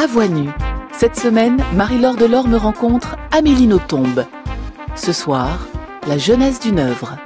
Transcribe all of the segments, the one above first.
Voix nue. Cette semaine, Marie-Laure Delorme rencontre Amélie Nothomb. Ce soir, la jeunesse d'une œuvre.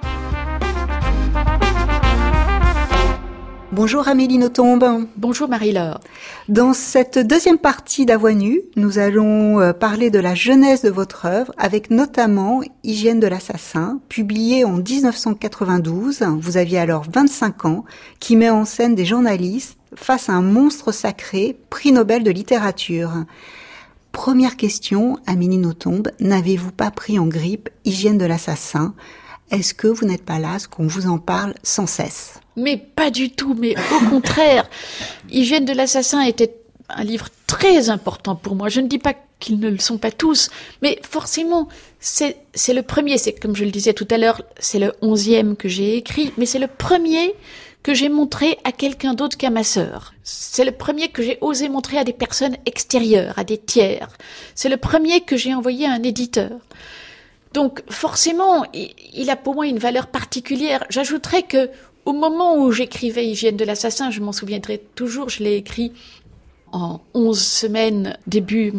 Bonjour Amélie Nothomb. Bonjour Marie-Laure. Dans cette deuxième partie d'Avoix nue, nous allons parler de la jeunesse de votre œuvre, avec notamment Hygiène de l'assassin, publié en 1992, vous aviez alors 25 ans, qui met en scène des journalistes face à un monstre sacré, prix Nobel de littérature. Première question, Amélie Nothomb, n'avez-vous pas pris en grippe Hygiène de l'assassin ? Est-ce que vous n'êtes pas lasse qu'on vous en parle sans cesse ? Mais pas du tout, mais au contraire. Hygiène de l'assassin était un livre très important pour moi. Je ne dis pas qu'ils ne le sont pas tous, mais forcément, c'est le premier, c'est comme je le disais tout à l'heure, c'est le 11e que j'ai écrit, mais c'est le premier que j'ai montré à quelqu'un d'autre qu'à ma sœur. C'est le premier que j'ai osé montrer à des personnes extérieures, à des tiers. C'est le premier que j'ai envoyé à un éditeur. Donc forcément, il a pour moi une valeur particulière. J'ajouterais que au moment où j'écrivais Hygiène de l'assassin, je m'en souviendrai toujours, je l'ai écrit en 11 semaines, début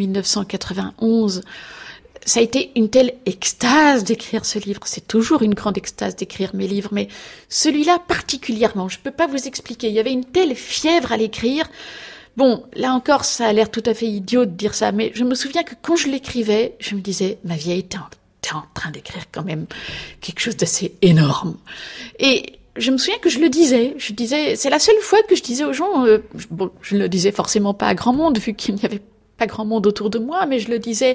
1991. Ça a été une telle extase d'écrire ce livre. C'est toujours une grande extase d'écrire mes livres, mais celui-là particulièrement, je peux pas vous expliquer. Il y avait une telle fièvre à l'écrire. Bon, là encore, ça a l'air tout à fait idiot de dire ça, mais je me souviens que quand je l'écrivais, je me disais, ma vieille, t'es en train d'écrire quand même quelque chose d'assez énorme. Et je me souviens que je disais, c'est la seule fois que je disais aux gens, je ne le disais forcément pas à grand monde, vu qu'il n'y avait pas grand monde autour de moi, mais je le disais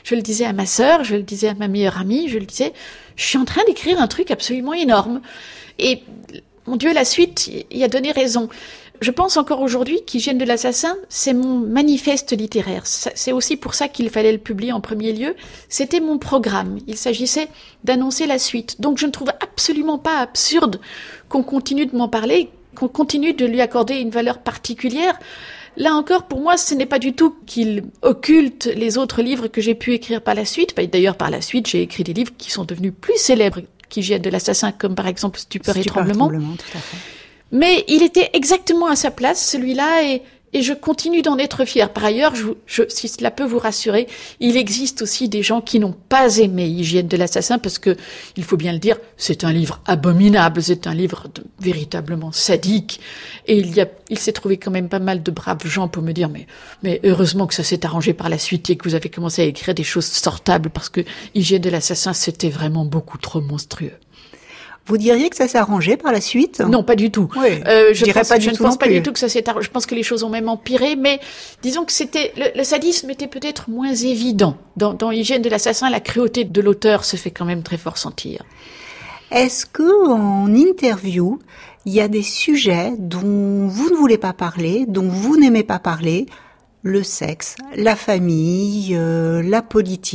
à ma sœur, je le disais à ma meilleure amie, je suis en train d'écrire un truc absolument énorme. Et, mon Dieu, la suite y a donné raison. Je pense encore aujourd'hui qu'Hygiène de l'assassin, c'est mon manifeste littéraire. C'est aussi pour ça qu'il fallait le publier en premier lieu. C'était mon programme. Il s'agissait d'annoncer la suite. Donc je ne trouve absolument pas absurde qu'on continue de m'en parler, qu'on continue de lui accorder une valeur particulière. Là encore, pour moi, ce n'est pas du tout qu'il occulte les autres livres que j'ai pu écrire par la suite. D'ailleurs, par la suite, j'ai écrit des livres qui sont devenus plus célèbres qu'Hygiène de l'assassin, comme par exemple Stupeur et tremblement. Tout à fait. Mais il était exactement à sa place, celui-là, et je continue d'en être fière. Par ailleurs, si cela peut vous rassurer, il existe aussi des gens qui n'ont pas aimé Hygiène de l'assassin, parce que, il faut bien le dire, c'est un livre abominable, c'est un livre véritablement sadique, et il s'est trouvé quand même pas mal de braves gens pour me dire, mais heureusement que ça s'est arrangé par la suite et que vous avez commencé à écrire des choses sortables, parce que Hygiène de l'assassin, c'était vraiment beaucoup trop monstrueux. Vous diriez que ça s'est arrangé par la suite ? Non, pas du tout. Oui, je ne pense pas du tout que ça s'est arrangé. Je pense que les choses ont même empiré, mais disons que le sadisme était peut-être moins évident. Dans Hygiène de l'assassin, la cruauté de l'auteur se fait quand même très fort sentir. Est-ce que, en interview, il y a des sujets dont vous ne voulez pas parler, dont vous n'aimez pas parler, le sexe, la famille, la politique ?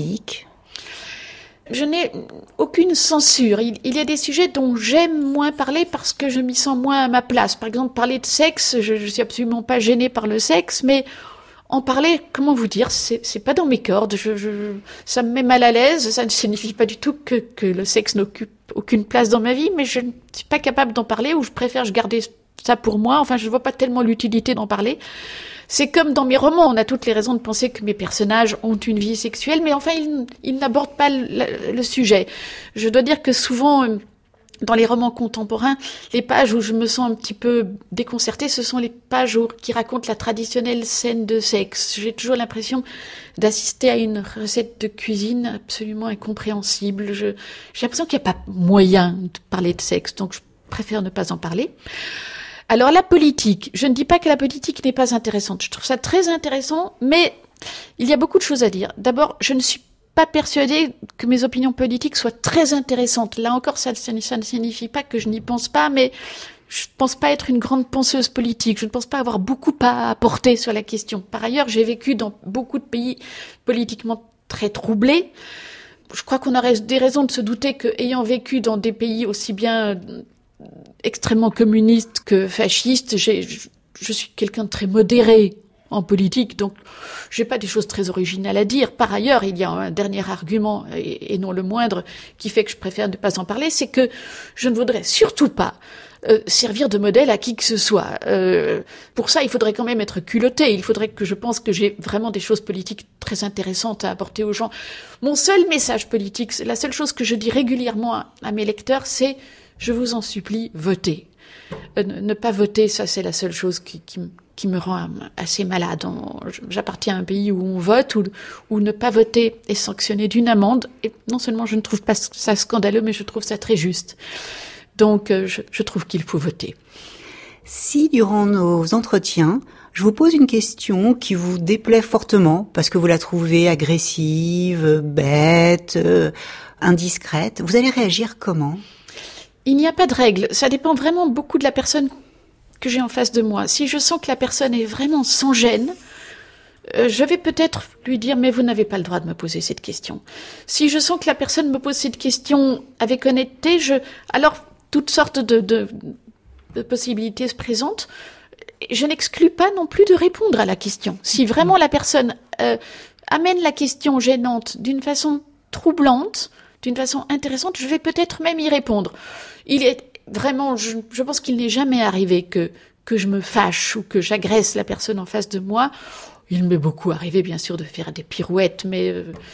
Je n'ai aucune censure. Il y a des sujets dont j'aime moins parler parce que je m'y sens moins à ma place. Par exemple, parler de sexe, je suis absolument pas gênée par le sexe, mais en parler, comment vous dire, c'est pas dans mes cordes. Ça me met mal à l'aise. Ça ne signifie pas du tout que le sexe n'occupe aucune place dans ma vie, mais je ne suis pas capable d'en parler, ou je préfère garder ça pour moi. Enfin, je vois pas tellement l'utilité d'en parler. C'est comme dans mes romans, on a toutes les raisons de penser que mes personnages ont une vie sexuelle, mais enfin, ils n'abordent pas le sujet. Je dois dire que souvent, dans les romans contemporains, les pages où je me sens un petit peu déconcertée, ce sont les pages qui racontent la traditionnelle scène de sexe. J'ai toujours l'impression d'assister à une recette de cuisine absolument incompréhensible. J'ai l'impression qu'il n'y a pas moyen de parler de sexe, donc je préfère ne pas en parler. Alors la politique, je ne dis pas que la politique n'est pas intéressante, je trouve ça très intéressant, mais il y a beaucoup de choses à dire. D'abord, je ne suis pas persuadée que mes opinions politiques soient très intéressantes. Là encore, ça ne signifie pas que je n'y pense pas, mais je ne pense pas être une grande penseuse politique, je ne pense pas avoir beaucoup à apporter sur la question. Par ailleurs, j'ai vécu dans beaucoup de pays politiquement très troublés. Je crois qu'on aurait des raisons de se douter que, ayant vécu dans des pays aussi bien extrêmement communiste que fasciste, je suis quelqu'un de très modéré en politique, donc j'ai pas des choses très originales à dire. Par ailleurs, il y a un dernier argument, et non le moindre, qui fait que je préfère ne pas en parler, c'est que je ne voudrais surtout pas servir de modèle à qui que ce soit. Pour ça, il faudrait quand même être culotté. Il faudrait que je pense que j'ai vraiment des choses politiques très intéressantes à apporter aux gens. Mon seul message politique, la seule chose que je dis régulièrement à mes lecteurs, c'est « je vous en supplie, votez ». Ne pas voter, ça c'est la seule chose qui me rend assez malade. J'appartiens à un pays où on vote, où ne pas voter est sanctionné d'une amende. Et non seulement je ne trouve pas ça scandaleux, mais je trouve ça très juste. Donc je trouve qu'il faut voter. Si durant nos entretiens, je vous pose une question qui vous déplaît fortement, parce que vous la trouvez agressive, bête, indiscrète, vous allez réagir comment ? Il n'y a pas de règle. Ça dépend vraiment beaucoup de la personne que j'ai en face de moi. Si je sens que la personne est vraiment sans gêne, je vais peut-être lui dire « mais vous n'avez pas le droit de me poser cette question ». Si je sens que la personne me pose cette question avec honnêteté, alors toutes sortes de possibilités se présentent. Je n'exclus pas non plus de répondre à la question. Si vraiment la personne amène la question gênante d'une façon troublante, d'une façon intéressante, je vais peut-être même y répondre. Il est vraiment, je pense qu'il n'est jamais arrivé que je me fâche ou que j'agresse la personne en face de moi. Il m'est beaucoup arrivé, bien sûr, de faire des pirouettes, mais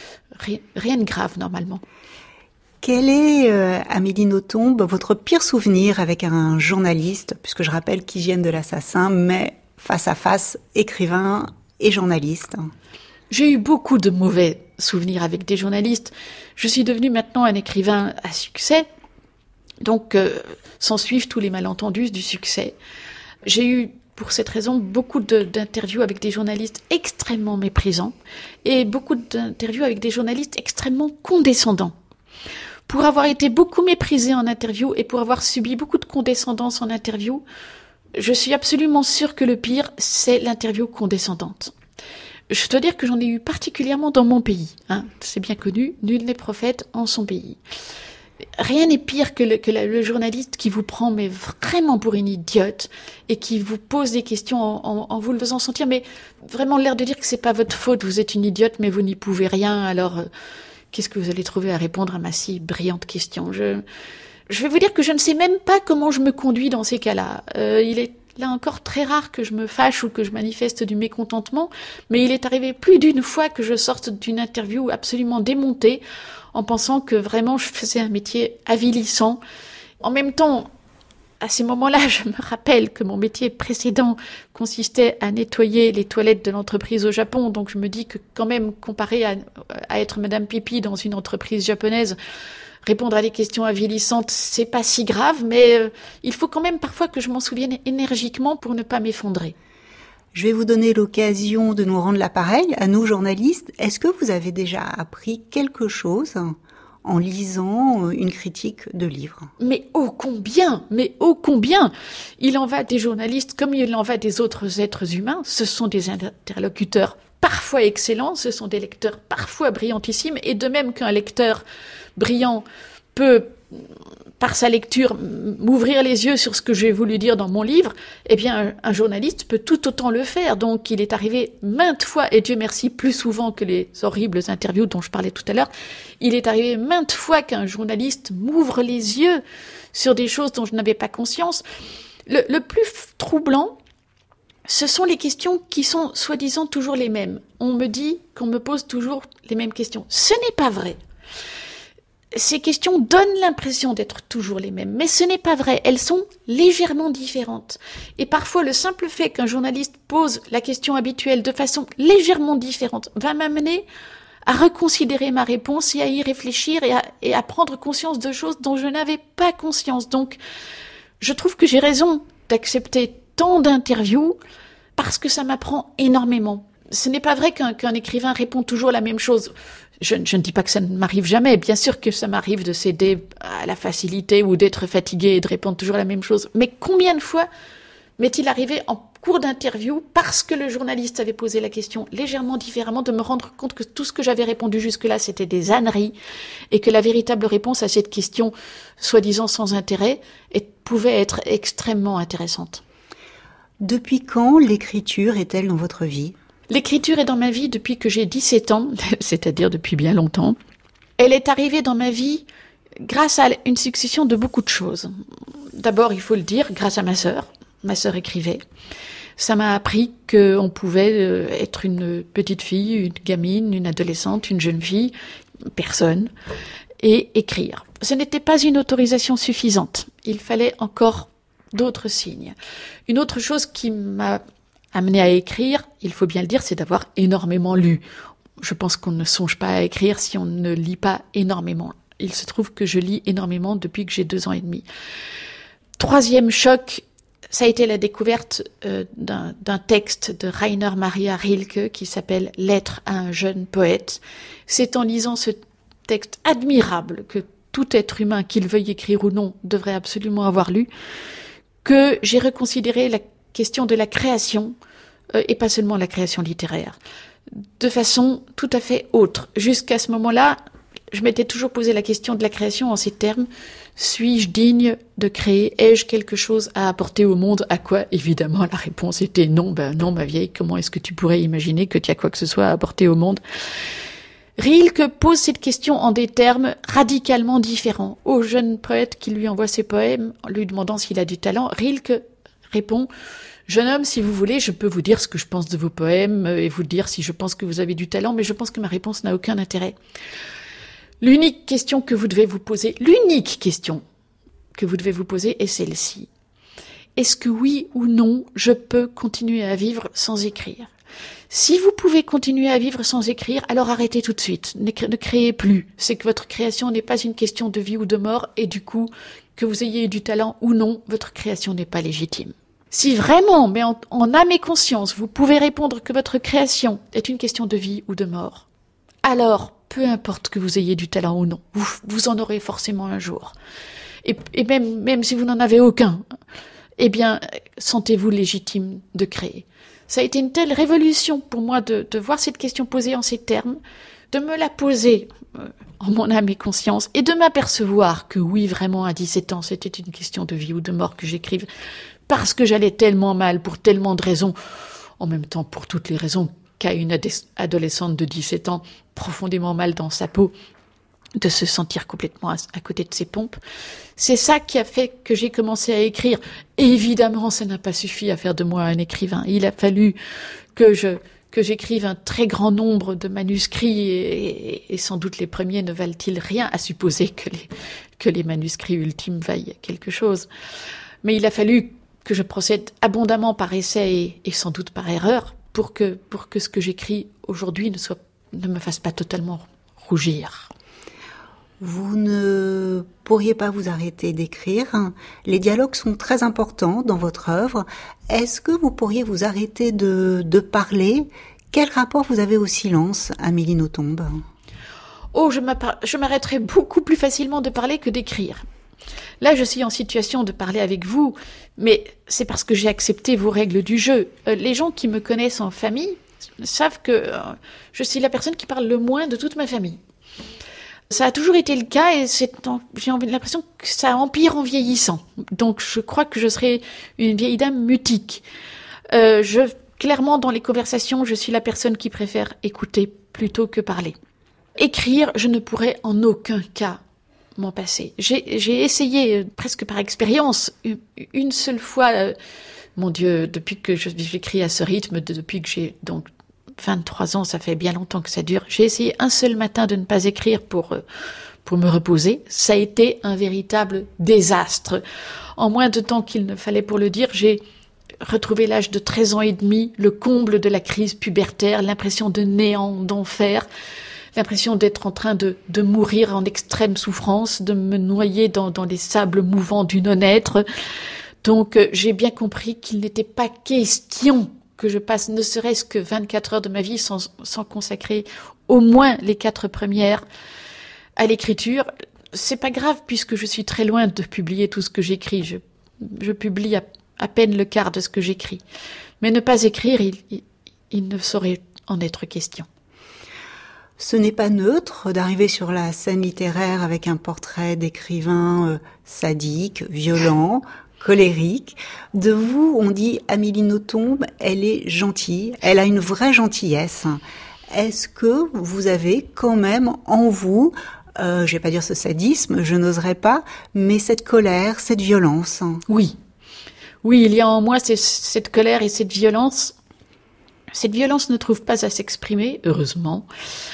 rien de grave, normalement. Quel est, Amélie Nothomb, votre pire souvenir avec un journaliste, puisque je rappelle qu'Hygiène de l'Assassin met face à face écrivain et journaliste? J'ai eu beaucoup de mauvais souvenirs avec des journalistes. Je suis devenue maintenant un écrivain à succès, donc s'en suivent tous les malentendus du succès. J'ai eu, pour cette raison, beaucoup d'interviews avec des journalistes extrêmement méprisants et beaucoup d'interviews avec des journalistes extrêmement condescendants. Pour avoir été beaucoup méprisée en interview et pour avoir subi beaucoup de condescendance en interview, je suis absolument sûre que le pire, c'est l'interview condescendante. Je dois dire que j'en ai eu particulièrement dans mon pays. C'est bien connu, nul n'est prophète en son pays. Rien n'est pire que le journaliste qui vous prend mais vraiment pour une idiote et qui vous pose des questions en vous le faisant sentir, mais vraiment l'air de dire que c'est pas votre faute, vous êtes une idiote mais vous n'y pouvez rien, alors qu'est-ce que vous allez trouver à répondre à ma si brillante question? Je vais vous dire que je ne sais même pas comment je me conduis dans ces cas-là. Il est là encore très rare que je me fâche ou que je manifeste du mécontentement, mais il est arrivé plus d'une fois que je sorte d'une interview absolument démontée en pensant que vraiment je faisais un métier avilissant. En même temps, à ces moments-là, je me rappelle que mon métier précédent consistait à nettoyer les toilettes de l'entreprise au Japon, donc je me dis que quand même, comparé à être Madame Pipi dans une entreprise japonaise, répondre à des questions avilissantes, c'est pas si grave, mais il faut quand même parfois que je m'en souvienne énergiquement pour ne pas m'effondrer. Je vais vous donner l'occasion de nous rendre l'appareil, à nous journalistes. Est-ce que vous avez déjà appris quelque chose en lisant une critique de livre? Mais ô combien! Il en va des journalistes comme il en va des autres êtres humains. Ce sont des interlocuteurs parfois excellents, ce sont des lecteurs parfois brillantissimes, et de même qu'un lecteur brillant peut, par sa lecture, m'ouvrir les yeux sur ce que j'ai voulu dire dans mon livre, eh bien, un journaliste peut tout autant le faire. Donc, il est arrivé maintes fois, et Dieu merci, plus souvent que les horribles interviews dont je parlais tout à l'heure, il est arrivé maintes fois qu'un journaliste m'ouvre les yeux sur des choses dont je n'avais pas conscience. Le plus troublant, ce sont les questions qui sont soi-disant toujours les mêmes. On me dit qu'on me pose toujours les mêmes questions. Ce n'est pas vrai. Ces questions donnent l'impression d'être toujours les mêmes, mais ce n'est pas vrai. Elles sont légèrement différentes. Et parfois, le simple fait qu'un journaliste pose la question habituelle de façon légèrement différente va m'amener à reconsidérer ma réponse et à y réfléchir et à prendre conscience de choses dont je n'avais pas conscience. Donc, je trouve que j'ai raison d'accepter tant d'interviews parce que ça m'apprend énormément. Ce n'est pas vrai qu'un écrivain répond toujours la même chose. Je ne dis pas que ça ne m'arrive jamais. Bien sûr que ça m'arrive de céder à la facilité ou d'être fatigué et de répondre toujours la même chose. Mais combien de fois m'est-il arrivé en cours d'interview, parce que le journaliste avait posé la question légèrement différemment, de me rendre compte que tout ce que j'avais répondu jusque-là, c'était des âneries, et que la véritable réponse à cette question, soi-disant sans intérêt, pouvait être extrêmement intéressante. Depuis quand l'écriture est-elle dans votre vie ? L'écriture est dans ma vie depuis que j'ai 17 ans, c'est-à-dire depuis bien longtemps. Elle est arrivée dans ma vie grâce à une succession de beaucoup de choses. D'abord, il faut le dire, grâce à ma sœur. Ma sœur écrivait. Ça m'a appris qu'on pouvait être une petite fille, une gamine, une adolescente, une jeune fille, personne, et écrire. Ce n'était pas une autorisation suffisante. Il fallait encore d'autres signes. Une autre chose qui m'a amenée à écrire, il faut bien le dire, c'est d'avoir énormément lu. Je pense qu'on ne songe pas à écrire si on ne lit pas énormément. Il se trouve que je lis énormément depuis que j'ai 2 ans et demi. Troisième choc, ça a été la découverte d'un texte de Rainer Maria Rilke qui s'appelle « Lettre à un jeune poète ». C'est en lisant ce texte admirable que tout être humain, qu'il veuille écrire ou non, devrait absolument avoir lu, que j'ai reconsidéré la question de la création, et pas seulement la création littéraire, de façon tout à fait autre. Jusqu'à ce moment-là, je m'étais toujours posé la question de la création en ces termes. Suis-je digne de créer? Ai-je quelque chose à apporter au monde? À quoi? Évidemment, la réponse était non. Ben non, ma vieille, comment est-ce que tu pourrais imaginer que tu as quoi que ce soit à apporter au monde? Rilke pose cette question en des termes radicalement différents. Au jeune poète qui lui envoie ses poèmes, en lui demandant s'il a du talent, Rilke répond « Jeune homme, si vous voulez, je peux vous dire ce que je pense de vos poèmes et vous dire si je pense que vous avez du talent, mais je pense que ma réponse n'a aucun intérêt. L'unique question que vous devez vous poser, est celle-ci. Est-ce que oui ou non, je peux continuer à vivre sans écrire? Si vous pouvez continuer à vivre sans écrire, alors arrêtez tout de suite. Ne créez plus. C'est que votre création n'est pas une question de vie ou de mort, et du coup, que vous ayez du talent ou non, votre création n'est pas légitime. Si vraiment, mais en âme et conscience, vous pouvez répondre que votre création est une question de vie ou de mort, alors, peu importe que vous ayez du talent ou non, vous en aurez forcément un jour. Et même si vous n'en avez aucun, eh bien, sentez-vous légitime de créer. Ça a été une telle révolution pour moi de voir cette question posée en ces termes, de me la poser en mon âme et conscience, et de m'apercevoir que oui, vraiment, à 17 ans, c'était une question de vie ou de mort que j'écrive, parce que j'allais tellement mal, pour tellement de raisons, en même temps pour toutes les raisons qu'a une adolescente de 17 ans, profondément mal dans sa peau, de se sentir complètement à côté de ses pompes. C'est ça qui a fait que j'ai commencé à écrire. Et évidemment, ça n'a pas suffi à faire de moi un écrivain. Il a fallu que j'écrive un très grand nombre de manuscrits, et sans doute les premiers ne valent-ils rien, à supposer que les manuscrits ultimes vaillent quelque chose. Mais il a fallu que je procède abondamment par essai et sans doute par erreur pour que ce que j'écris aujourd'hui ne me fasse pas totalement rougir. Vous ne pourriez pas vous arrêter d'écrire. Les dialogues sont très importants dans votre œuvre. Est-ce que vous pourriez vous arrêter de parler? Quel rapport vous avez au silence, Amélie Nothomb? Oh, je m'arrêterais beaucoup plus facilement de parler que d'écrire. Là, je suis en situation de parler avec vous, mais c'est parce que j'ai accepté vos règles du jeu. Les gens qui me connaissent en famille savent que je suis la personne qui parle le moins de toute ma famille. Ça a toujours été le cas, et j'ai l'impression que ça empire en vieillissant. Donc je crois que je serai une vieille dame mutique. Clairement, dans les conversations, je suis la personne qui préfère écouter plutôt que parler. Écrire, je ne pourrais en aucun cas m'en passer. J'ai essayé, presque par expérience, une seule fois, mon Dieu, depuis que j'écris à ce rythme, depuis que j'ai donc 23 ans, ça fait bien longtemps que ça dure. J'ai essayé un seul matin de ne pas écrire pour me reposer. Ça a été un véritable désastre. En moins de temps qu'il ne fallait pour le dire, j'ai retrouvé l'âge de 13 ans et demi, le comble de la crise pubertaire, l'impression de néant, d'enfer, l'impression d'être en train de mourir en extrême souffrance, de me noyer dans les sables mouvants du non-être. Donc j'ai bien compris qu'il n'était pas question que je passe ne serait-ce que 24 heures de ma vie sans consacrer au moins les 4 premières à l'écriture. C'est pas grave, puisque je suis très loin de publier tout ce que j'écris. Je publie à peine le quart de ce que j'écris. Mais ne pas écrire, il ne saurait en être question. Ce n'est pas neutre d'arriver sur la scène littéraire avec un portrait d'écrivain sadique, violent, colérique. De vous, on dit Amélie Nothomb, elle est gentille, elle a une vraie gentillesse. Est-ce que vous avez quand même en vous, je vais pas dire ce sadisme, je n'oserais pas, mais cette colère, cette violence? Oui. Oui, il y a en moi cette colère et cette violence. Cette violence ne trouve pas à s'exprimer, heureusement.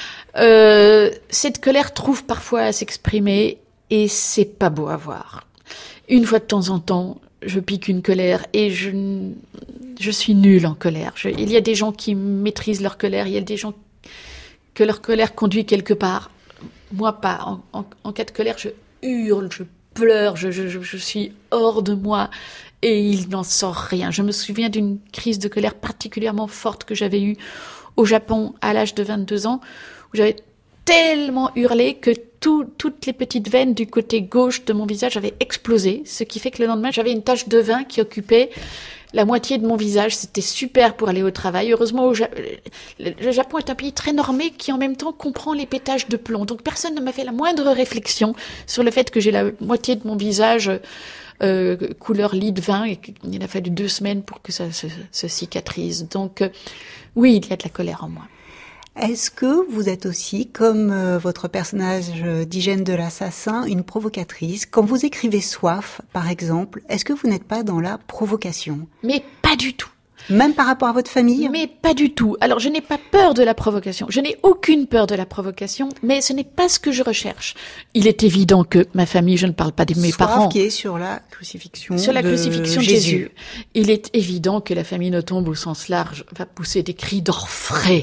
Cette colère trouve parfois à s'exprimer et c'est pas beau à voir. Une fois de temps en temps, je pique une colère et je suis nulle en colère. Il y a des gens qui maîtrisent leur colère, il y a des gens que leur colère conduit quelque part. Moi pas. En cas de colère, je hurle, je pleure, je suis hors de moi et il n'en sort rien. Je me souviens d'une crise de colère particulièrement forte que j'avais eue au Japon à l'âge de 22 ans, où j'avais tellement hurlé que toutes les petites veines du côté gauche de mon visage avaient explosé, ce qui fait que le lendemain, j'avais une tache de vin qui occupait la moitié de mon visage. C'était super pour aller au travail. Heureusement, le Japon est un pays très normé qui en même temps comprend les pétages de plomb. Donc personne ne m'a fait la moindre réflexion sur le fait que j'ai la moitié de mon visage couleur lit de vin et qu'il a fallu 2 semaines pour que ça se cicatrise. Donc oui, il y a de la colère en moi. Est-ce que vous êtes aussi, comme votre personnage d'Hygiène de l'Assassin, une provocatrice? Quand vous écrivez Soif, par exemple, est-ce que vous n'êtes pas dans la provocation? Mais pas du tout. Même par rapport à votre famille? Mais pas du tout. Alors, je n'ai pas peur de la provocation. Je n'ai aucune peur de la provocation, mais ce n'est pas ce que je recherche. Il est évident que ma famille, je ne parle pas de mes parents. Soif qui est sur la crucifixion de Jésus. Il est évident que la famille Nothomb, au sens large, va pousser des cris d'orfraie.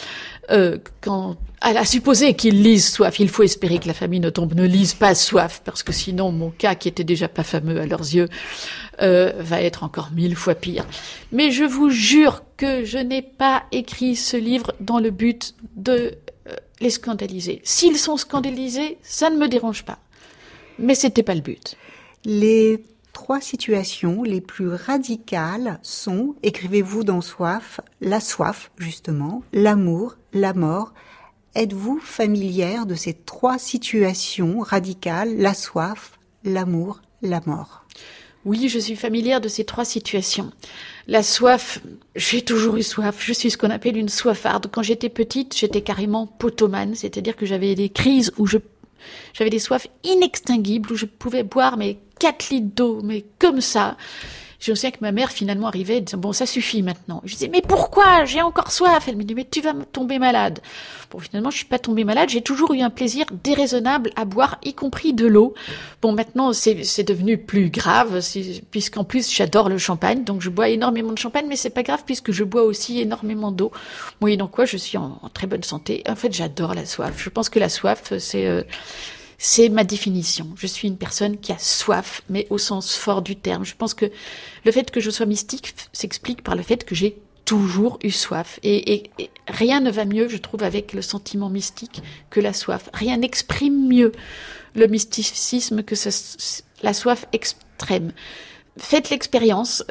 Quand elle a supposé qu'ils lisent Soif, il faut espérer que la famille Nothomb ne lise pas Soif, parce que sinon mon cas, qui était déjà pas fameux à leurs yeux, va être encore 1000 fois pire. Mais je vous jure que je n'ai pas écrit ce livre dans le but de les scandaliser. S'ils sont scandalisés, ça ne me dérange pas. Mais c'était pas le but. Les 3 situations les plus radicales sont, écrivez-vous dans Soif, la soif, justement, l'amour, la mort. Êtes-vous familière de ces 3 situations radicales, la soif, l'amour, la mort? Oui, je suis familière de ces 3 situations. La soif, j'ai toujours eu soif. Je suis ce qu'on appelle une soifarde. Quand j'étais petite, j'étais carrément potomane, c'est-à-dire que j'avais des crises où j'avais des soifs inextinguibles, où je pouvais boire mes 4 litres d'eau, mais comme ça. Je me souviens que ma mère finalement arrivait et disait « Bon, ça suffit maintenant ». Je disais « Mais pourquoi? J'ai encore soif ». Elle me dit « Mais tu vas tomber malade ». Bon, finalement, je suis pas tombée malade. J'ai toujours eu un plaisir déraisonnable à boire, y compris de l'eau. Bon, maintenant, c'est devenu plus grave, puisqu'en plus, j'adore le champagne. Donc, je bois énormément de champagne, mais c'est pas grave puisque je bois aussi énormément d'eau. Moyennant quoi, je suis en très bonne santé. En fait, j'adore la soif. Je pense que la soif, c'est ma définition. Je suis une personne qui a soif, mais au sens fort du terme. Je pense que le fait que je sois mystique s'explique par le fait que j'ai toujours eu soif. Et rien ne va mieux, je trouve, avec le sentiment mystique que la soif. Rien n'exprime mieux le mysticisme que la soif extrême. Faites l'expérience.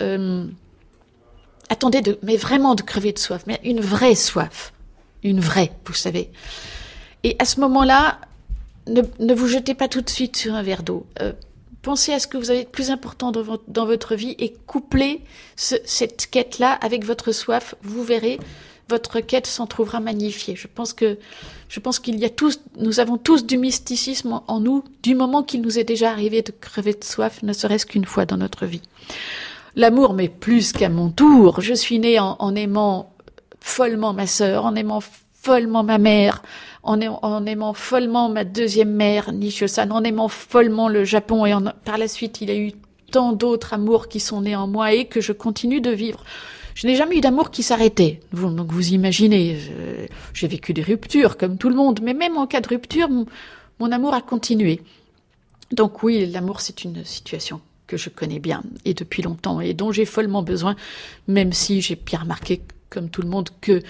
Attendez mais vraiment de crever de soif, mais une vraie soif. Une vraie, vous savez. Et à ce moment-là, ne vous jetez pas tout de suite sur un verre d'eau. Pensez à ce que vous avez de plus important dans votre vie et couplez cette quête-là avec votre soif. Vous verrez, votre quête s'en trouvera magnifiée. Je pense qu'il y a nous avons tous du mysticisme en nous, du moment qu'il nous est déjà arrivé de crever de soif, ne serait-ce qu'une fois dans notre vie. L'amour, mais plus qu'à mon tour. Je suis née en aimant follement ma sœur, en aimant follement ma mère, en aimant follement ma deuxième mère, Nishio-san, en aimant follement le Japon, et par la suite, il y a eu tant d'autres amours qui sont nés en moi et que je continue de vivre. Je n'ai jamais eu d'amour qui s'arrêtait. Donc vous imaginez, j'ai vécu des ruptures comme tout le monde, mais même en cas de rupture, mon amour a continué. Donc oui, l'amour, c'est une situation que je connais bien et depuis longtemps et dont j'ai follement besoin, même si j'ai bien remarqué, comme tout le monde, que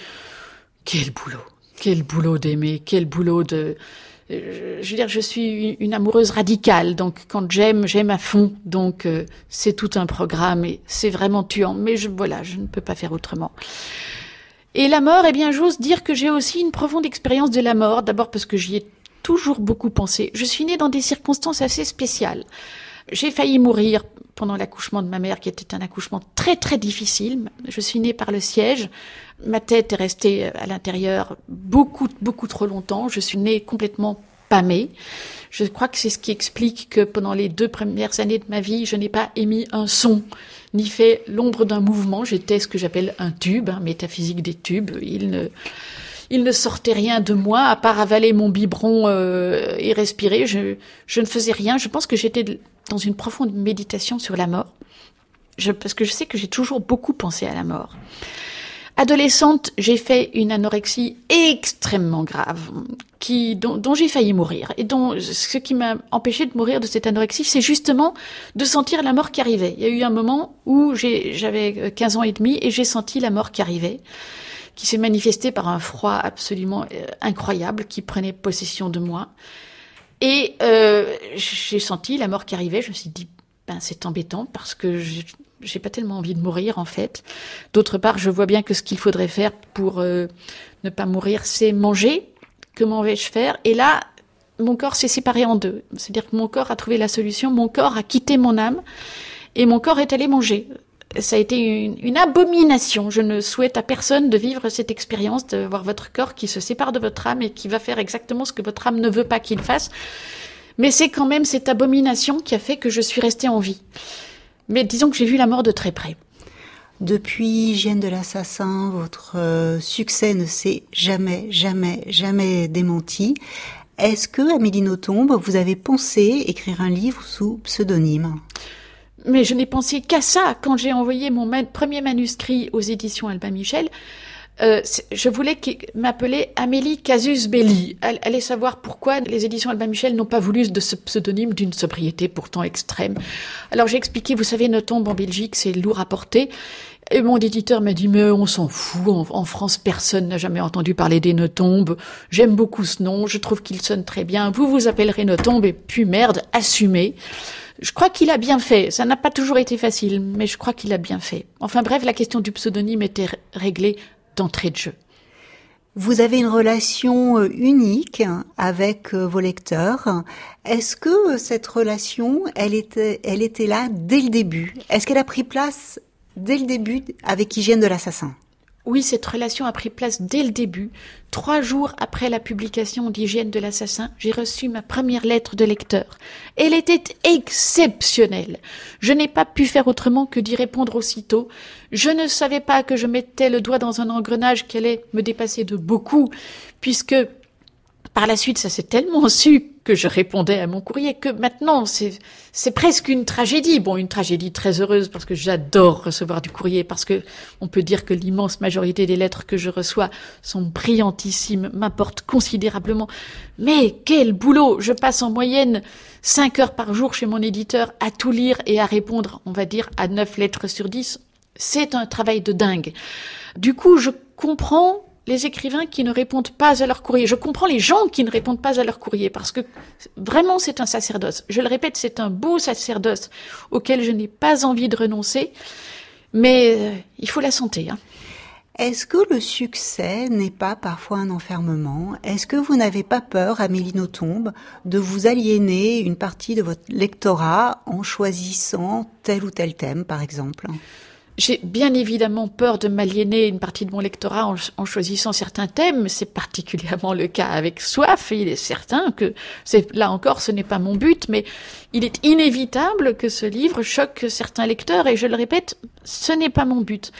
quel boulot d'aimer, quel boulot de... Je veux dire, je suis une amoureuse radicale, donc quand j'aime à fond, donc c'est tout un programme et c'est vraiment tuant, mais je ne peux pas faire autrement. Et la mort, eh bien, j'ose dire que j'ai aussi une profonde expérience de la mort, d'abord parce que j'y ai toujours beaucoup pensé. Je suis née dans des circonstances assez spéciales. J'ai failli mourir pendant l'accouchement de ma mère, qui était un accouchement très très difficile. Je suis née par le siège. Ma tête est restée à l'intérieur beaucoup trop longtemps. Je suis née complètement pâmée. Je crois que c'est ce qui explique que pendant les 2 premières années de ma vie, je n'ai pas émis un son, ni fait l'ombre d'un mouvement. J'étais ce que j'appelle un tube, métaphysique des tubes. Il ne sortait rien de moi, à part avaler mon biberon et respirer. Je ne faisais rien. Je pense que j'étais dans une profonde méditation sur la mort. Parce que je sais que j'ai toujours beaucoup pensé à la mort. Adolescente, j'ai fait une anorexie extrêmement grave, dont j'ai failli mourir. Et ce qui m'a empêché de mourir de cette anorexie, c'est justement de sentir la mort qui arrivait. Il y a eu un moment où j'avais 15 ans et demi et j'ai senti la mort qui arrivait, qui s'est manifestée par un froid absolument incroyable qui prenait possession de moi. Et j'ai senti la mort qui arrivait. Je me suis dit, c'est embêtant parce que j'ai pas tellement envie de mourir en fait. D'autre part, je vois bien que ce qu'il faudrait faire pour ne pas mourir, c'est manger. Comment vais-je faire? Et là, mon corps s'est séparé en deux. C'est-à-dire que mon corps a trouvé la solution, mon corps a quitté mon âme et mon corps est allé manger. Ça a été une abomination. Je ne souhaite à personne de vivre cette expérience, de voir votre corps qui se sépare de votre âme et qui va faire exactement ce que votre âme ne veut pas qu'il fasse. Mais c'est quand même cette abomination qui a fait que je suis restée en vie. Mais disons que j'ai vu la mort de très près. Depuis Hygiène de l'assassin, votre succès ne s'est jamais démenti. Est-ce que, Amélie Nothomb, vous avez pensé écrire un livre sous pseudonyme ? Mais je n'ai pensé qu'à ça. Quand j'ai envoyé mon premier manuscrit aux éditions Albin Michel, je voulais m'appeler Amélie Casus Belli. Allez savoir pourquoi les éditions Albin Michel n'ont pas voulu de ce pseudonyme d'une sobriété pourtant extrême. Alors j'ai expliqué, vous savez, Nothomb en Belgique, c'est lourd à porter. Et mon éditeur m'a dit, mais on s'en fout, en France, personne n'a jamais entendu parler des Nothomb. J'aime beaucoup ce nom, je trouve qu'il sonne très bien. Vous vous appellerez Nothomb, et puis merde, assumez. Je crois qu'il a bien fait. Ça n'a pas toujours été facile, mais je crois qu'il a bien fait. Enfin bref, la question du pseudonyme était réglée d'entrée de jeu. Vous avez une relation unique avec vos lecteurs. Est-ce que cette relation, elle était là dès le début? Est-ce qu'elle a pris place dès le début avec Hygiène de l'assassin? Oui, cette relation a pris place dès le début. 3 jours après la publication d'Hygiène de l'assassin, j'ai reçu ma première lettre de lecteur. Elle était exceptionnelle. Je n'ai pas pu faire autrement que d'y répondre aussitôt. Je ne savais pas que je mettais le doigt dans un engrenage qui allait me dépasser de beaucoup, puisque par la suite, ça s'est tellement su que je répondais à mon courrier que maintenant, c'est presque une tragédie. Bon, une tragédie très heureuse parce que j'adore recevoir du courrier, parce que on peut dire que l'immense majorité des lettres que je reçois sont brillantissimes, m'apportent considérablement. Mais quel boulot! Je passe en moyenne 5 heures par jour chez mon éditeur à tout lire et à répondre, on va dire, à 9 lettres sur 10. C'est un travail de dingue. Du coup, je comprends les écrivains qui ne répondent pas à leur courrier. Je comprends les gens qui ne répondent pas à leur courrier parce que vraiment c'est un sacerdoce. Je le répète, c'est un beau sacerdoce auquel je n'ai pas envie de renoncer, mais il faut la santé. Est-ce que le succès n'est pas parfois un enfermement? Est-ce que vous n'avez pas peur, Amélie Nothomb, de vous aliéner une partie de votre lectorat en choisissant tel ou tel thème, par exemple? J'ai bien évidemment peur de m'aliéner une partie de mon lectorat en choisissant certains thèmes. C'est particulièrement le cas avec Soif. Et il est certain que, là encore, ce n'est pas mon but, mais il est inévitable que ce livre choque certains lecteurs. Et je le répète, ce n'est pas mon but.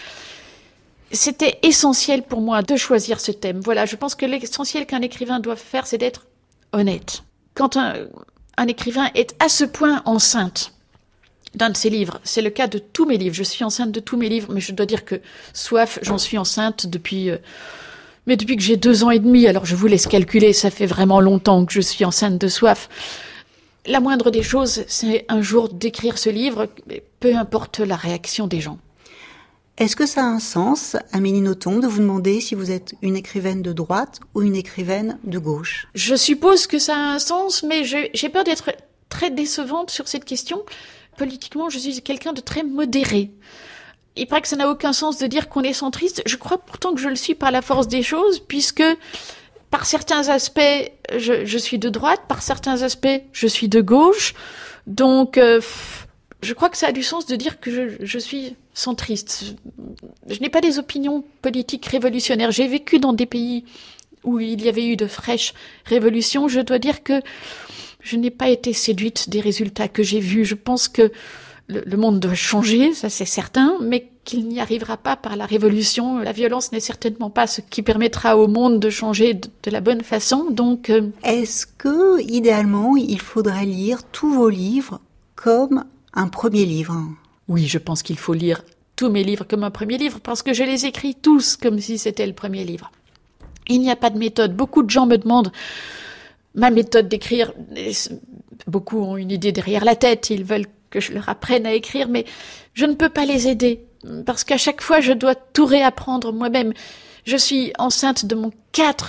C'était essentiel pour moi de choisir ce thème. Voilà, je pense que l'essentiel qu'un écrivain doit faire, c'est d'être honnête. Quand un écrivain est à ce point enceinte d'un de ses livres, c'est le cas de tous mes livres. Je suis enceinte de tous mes livres, mais je dois dire que Soif, j'en suis enceinte depuis que j'ai 2 ans et demi. Alors je vous laisse calculer, ça fait vraiment longtemps que je suis enceinte de Soif. La moindre des choses, c'est un jour d'écrire ce livre, peu importe la réaction des gens. Est-ce que ça a un sens, Amélie Nothomb, de vous demander si vous êtes une écrivaine de droite ou une écrivaine de gauche? Je suppose que ça a un sens, mais j'ai peur d'être très décevante sur cette question. Politiquement, je suis quelqu'un de très modéré. Il paraît que ça n'a aucun sens de dire qu'on est centriste. Je crois pourtant que je le suis par la force des choses, puisque par certains aspects, je suis de droite, par certains aspects, je suis de gauche. Donc, je crois que ça a du sens de dire que je suis centriste. Je n'ai pas des opinions politiques révolutionnaires. J'ai vécu dans des pays où il y avait eu de fraîches révolutions. Je dois dire que je n'ai pas été séduite des résultats que j'ai vus. Je pense que le monde doit changer, ça c'est certain, mais qu'il n'y arrivera pas par la révolution. La violence n'est certainement pas ce qui permettra au monde de changer de la bonne façon. Donc, est-ce que, idéalement, il faudrait lire tous vos livres comme un premier livre? Oui, je pense qu'il faut lire tous mes livres comme un premier livre, parce que je les écris tous comme si c'était le premier livre. Il n'y a pas de méthode. Beaucoup de gens me demandent ma méthode d'écrire. Beaucoup ont une idée derrière la tête, ils veulent que je leur apprenne à écrire, mais je ne peux pas les aider, parce qu'à chaque fois, je dois tout réapprendre moi-même. Je suis enceinte de mon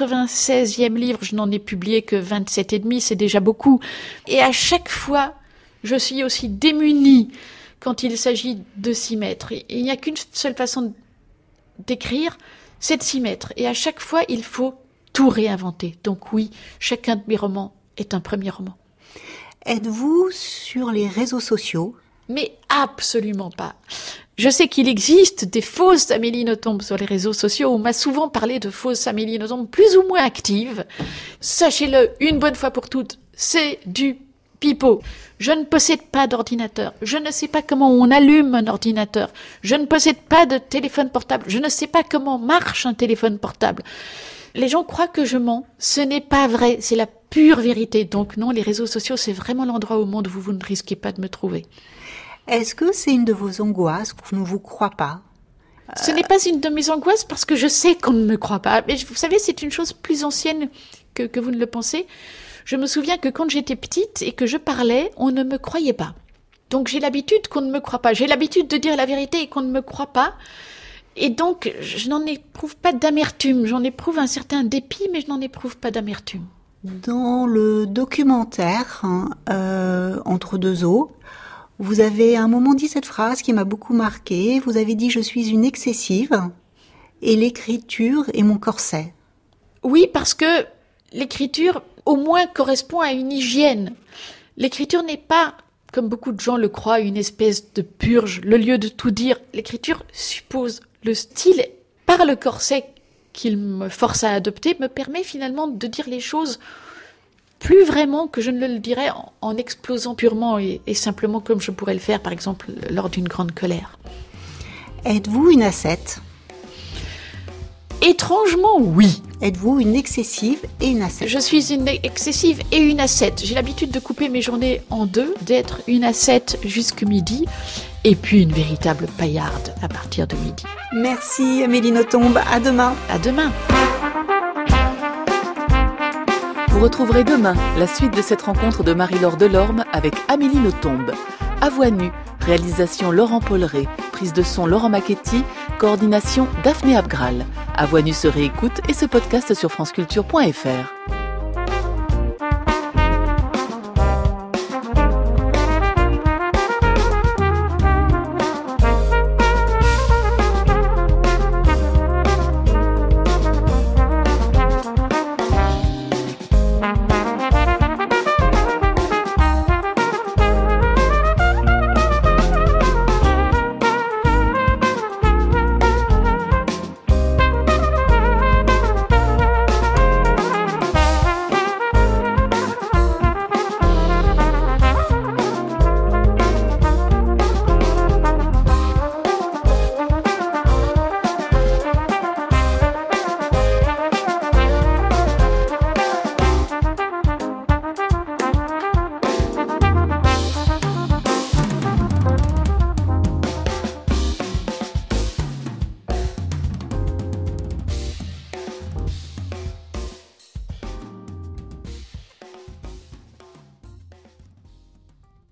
96e livre, je n'en ai publié que 27 et demi, c'est déjà beaucoup. Et à chaque fois, je suis aussi démunie quand il s'agit de s'y mettre. Il n'y a qu'une seule façon d'écrire, c'est de s'y mettre. Et à chaque fois, il faut tout réinventer. Donc oui, chacun de mes romans est un premier roman. Êtes-vous sur les réseaux sociaux? Mais absolument pas. Je sais qu'il existe des fausses Amélie Nothomb sur les réseaux sociaux. On m'a souvent parlé de fausses Amélie Nothomb plus ou moins actives. Sachez-le, une bonne fois pour toutes, c'est du pipeau. Je ne possède pas d'ordinateur. Je ne sais pas comment on allume un ordinateur. Je ne possède pas de téléphone portable. Je ne sais pas comment marche un téléphone portable. Les gens croient que je mens. Ce n'est pas vrai. C'est la pure vérité. Donc non, les réseaux sociaux, c'est vraiment l'endroit au monde où vous ne risquez pas de me trouver. Est-ce que c'est une de vos angoisses qu'on ne vous croit pas? Ce n'est pas une de mes angoisses parce que je sais qu'on ne me croit pas. Mais vous savez, c'est une chose plus ancienne que vous ne le pensez. Je me souviens que quand j'étais petite et que je parlais, on ne me croyait pas. Donc j'ai l'habitude qu'on ne me croit pas. J'ai l'habitude de dire la vérité et qu'on ne me croit pas. Et donc, je n'en éprouve pas d'amertume. J'en éprouve un certain dépit, mais je n'en éprouve pas d'amertume. Dans le documentaire Entre deux eaux, vous avez à un moment dit cette phrase qui m'a beaucoup marquée. Vous avez dit « Je suis une excessive et l'écriture est mon corset ». Oui, parce que l'écriture, au moins, correspond à une hygiène. L'écriture n'est pas, comme beaucoup de gens le croient, une espèce de purge, le lieu de tout dire. L'écriture suppose le style. Par le corset qu'il me force à adopter, me permet finalement de dire les choses plus vraiment que je ne le dirais en explosant purement et simplement comme je pourrais le faire, par exemple, lors d'une grande colère. Êtes-vous une ascète? Étrangement, oui. Êtes-vous une excessive et une ascète? Je suis une excessive et une ascète. J'ai l'habitude de couper mes journées en deux, d'être une ascète jusqu'à midi, et puis une véritable paillarde à partir de midi. Merci Amélie Nothomb, à demain. À demain. Vous retrouverez demain la suite de cette rencontre de Marie-Laure Delorme avec Amélie Nothomb. À voix nue, réalisation Laurent Polleret, prise de son Laurent Macchetti, coordination Daphné Abgral. À voix nue se réécoute et se podcast sur franceculture.fr.